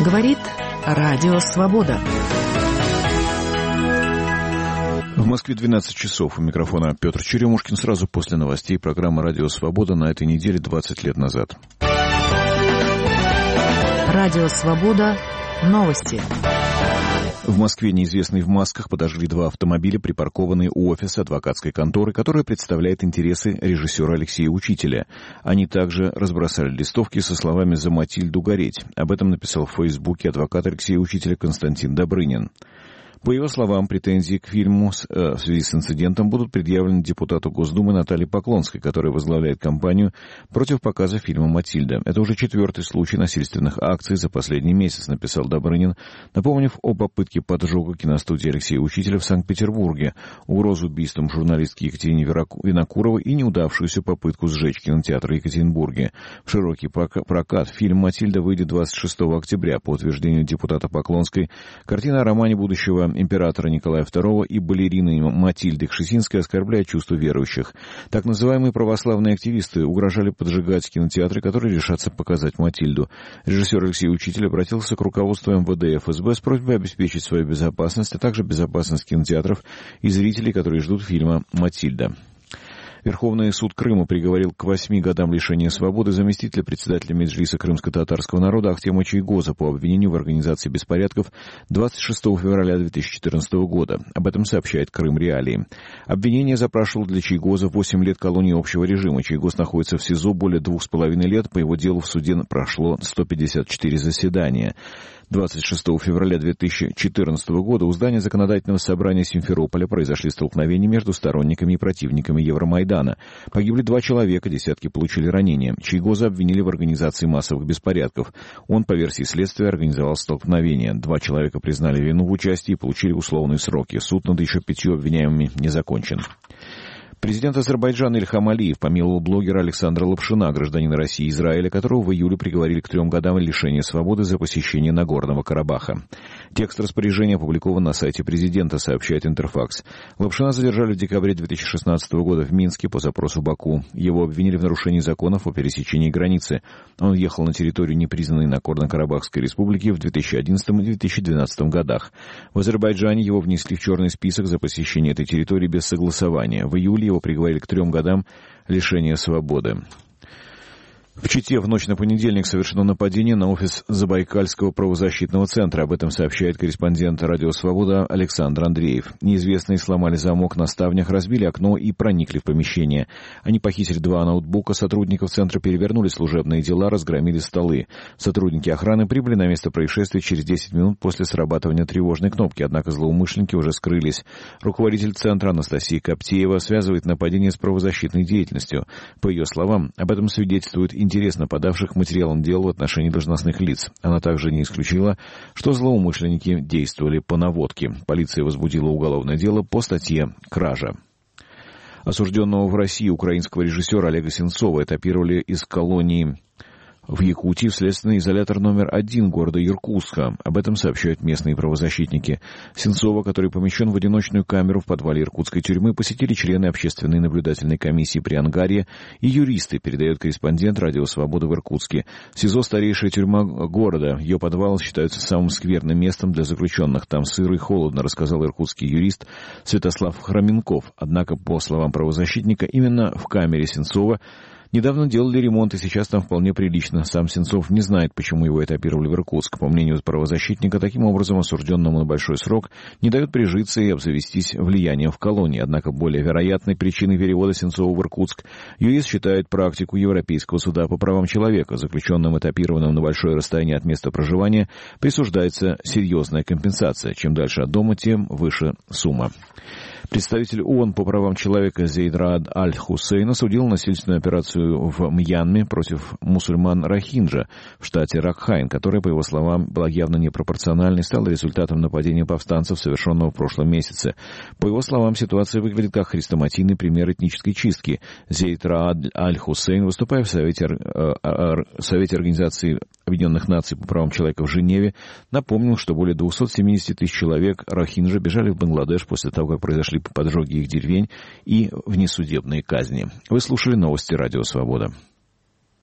Говорит Радио Свобода. В Москве 12 часов. У микрофона Петр Черемушкин. Сразу после новостей программа «Радио Свобода» на этой неделе 20 лет назад. Радио Свобода. Новости. В Москве неизвестные в масках подожгли 2 автомобиля, припаркованные у офиса адвокатской конторы, которая представляет интересы режиссера Алексея Учителя. Они также разбросали листовки со словами «За Матильду гореть». Об этом написал в Фейсбуке адвокат Алексея Учителя Константин Добрынин. По его словам, претензии к фильму в связи с инцидентом будут предъявлены депутату Госдумы Наталье Поклонской, которая возглавляет кампанию против показа фильма «Матильда». Это уже 4-й случай насильственных акций за последний месяц, написал Добрынин, напомнив о попытке поджога киностудии Алексея Учителя в Санкт-Петербурге, угрозу убийством журналистки Екатерины Винокуровой и неудавшуюся попытку сжечь кинотеатр в Екатеринбурге. В широкий прокат фильм «Матильда» выйдет 26 октября. По утверждению депутата Поклонской, картина о романе будущего императора Николая II и балерины Матильды Кшесинской оскорбляет чувства верующих. Так называемые православные активисты угрожали поджигать кинотеатры, которые решатся показать Матильду. Режиссер Алексей Учитель обратился к руководству МВД и ФСБ с просьбой обеспечить свою безопасность, а также безопасность кинотеатров и зрителей, которые ждут фильма «Матильда». Верховный суд Крыма приговорил к 8 годам лишения свободы заместителя председателя Меджлиса крымско-татарского народа Ахтема Чийгоза по обвинению в организации беспорядков 26 февраля 2014 года. Об этом сообщает Крым Реалии. Обвинение запрашивало для Чийгоза 8 лет колонии общего режима. Чийгоз находится в СИЗО более 2,5 лет. По его делу в суде прошло 154 заседания. 26 февраля 2014 года у здания Законодательного собрания Симферополя произошли столкновения между сторонниками и противниками Евромайдана. Погибли 2 человека, десятки получили ранения. Чийгоза обвинили в организации массовых беспорядков. Он, по версии следствия, организовал столкновение. 2 человека признали вину в участии и получили условные сроки. Суд над еще 5 обвиняемыми не закончен. Президент Азербайджана Ильхам Алиев помиловал блогера Александра Лапшина, гражданина России и Израиля, которого в июле приговорили к 3 годам лишения свободы за посещение Нагорного Карабаха. Текст распоряжения опубликован на сайте президента, сообщает Интерфакс. Лапшина задержали в декабре 2016 года в Минске по запросу Баку. Его обвинили в нарушении законов о пересечении границы. Он въехал на территорию непризнанной Нагорно-Карабахской республики в 2011 и 2012 годах. В Азербайджане его внесли в черный список за посещение этой территории без согласования. В июле его приговорили к 3 годам лишения свободы. В Чите в ночь на понедельник совершено нападение на офис Забайкальского правозащитного центра. Об этом сообщает корреспондент «Радио Свобода» Александр Андреев. Неизвестные сломали замок на ставнях, разбили окно и проникли в помещение. Они похитили 2 ноутбука сотрудников центра, перевернули служебные дела, разгромили столы. Сотрудники охраны прибыли на место происшествия через 10 минут после срабатывания тревожной кнопки, однако злоумышленники уже скрылись. Руководитель центра Анастасия Коптеева связывает нападение с правозащитной деятельностью. По ее словам, об этом свидетельствует интерес нападавших к материалам дела в отношении должностных лиц. Она также не исключила, что злоумышленники действовали по наводке. Полиция возбудила уголовное дело по статье «Кража». Осужденного в России украинского режиссера Олега Сенцова этапировали из колонии в Якутии в следственный изолятор номер 1 города Иркутска. Об этом сообщают местные правозащитники. Сенцова, который помещен в одиночную камеру в подвале иркутской тюрьмы, посетили члены общественной наблюдательной комиссии при Ангаре и юристы, передает корреспондент «Радио Свобода» в Иркутске. СИЗО — старейшая тюрьма города. Ее подвал считается самым скверным местом для заключенных. Там сыро и холодно, рассказал иркутский юрист Святослав Хроменков. Однако, по словам правозащитника, именно в камере Сенцова недавно делали ремонт, и сейчас там вполне прилично. Сам Сенцов не знает, почему его этапировали в Иркутск. По мнению правозащитника, таким образом осужденному на большой срок не дают прижиться и обзавестись влиянием в колонии. Однако более вероятной причиной перевода Сенцова в Иркутск ЮИС считает практику Европейского суда по правам человека. Заключенным, этапированным на большое расстояние от места проживания, присуждается серьезная компенсация. Чем дальше от дома, тем выше сумма. Представитель ООН по правам человека Зейд Раад Аль-Хусейн осудил насильственную операцию в Мьянме против мусульман Рохинджа в штате Ракхайн, которая, по его словам, была явно непропорциональной и стала результатом нападения повстанцев, совершенного в прошлом месяце. По его словам, ситуация выглядит как хрестоматийный пример этнической чистки. Зейд Раад Аль-Хусейн, выступая в Совете Организации Объединенных Наций по правам человека в Женеве, напомнил, что более 270 тысяч человек Рохинджа бежали в Бангладеш после того, как произошли поджоги их деревень и внесудебные казни. Вы слушали новости «Радио Свобода».